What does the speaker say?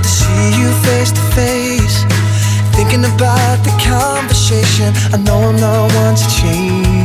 see you face to face, thinking about the conversation. I know I'm not one to change.